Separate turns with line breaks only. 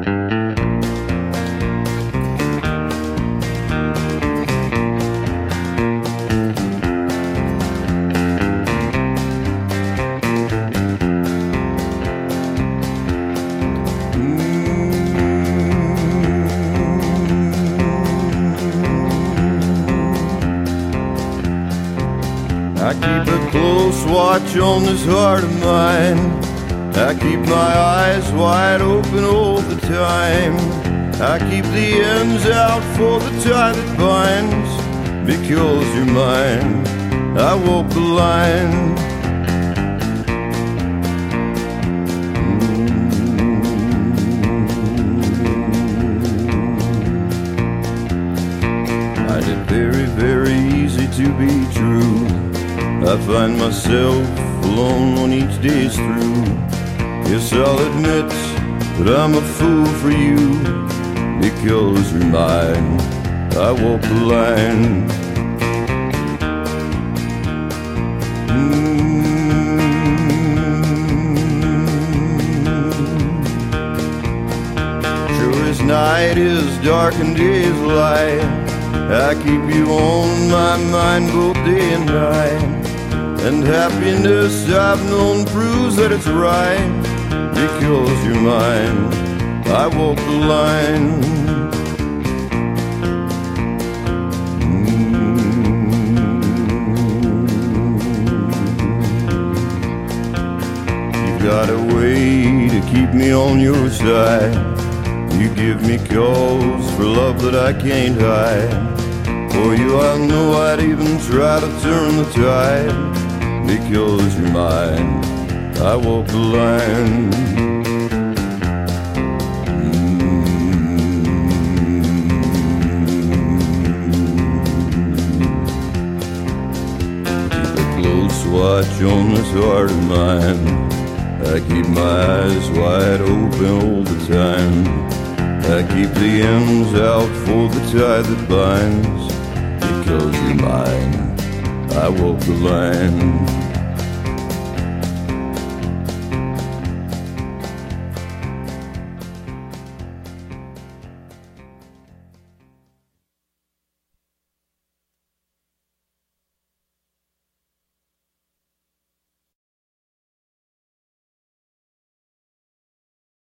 I keep a close watch on this heart of mine. I keep my eyes wide open all the time. I keep the ends out for the tie that binds. Because you're mine, I walk the line. I find it very, very easy to be true. I find myself alone when each day is through. Yes, I'll admit that I'm a fool for you. Because you're mine, I walk the line. Sure as night is dark and day is light, I keep you on my mind both day and night. And happiness I've known proves that it's right. Because you're mine, I walk the line. You've got a way to keep me on your side. You give me cause for love that I can't hide. For you I know I'd even try to turn the tide. Because you're mine, I walk the line. Keep a close watch on this heart of mine. I keep my eyes wide open all the time. I keep the ends out for the tie that binds. Because you're mine, I walk the line.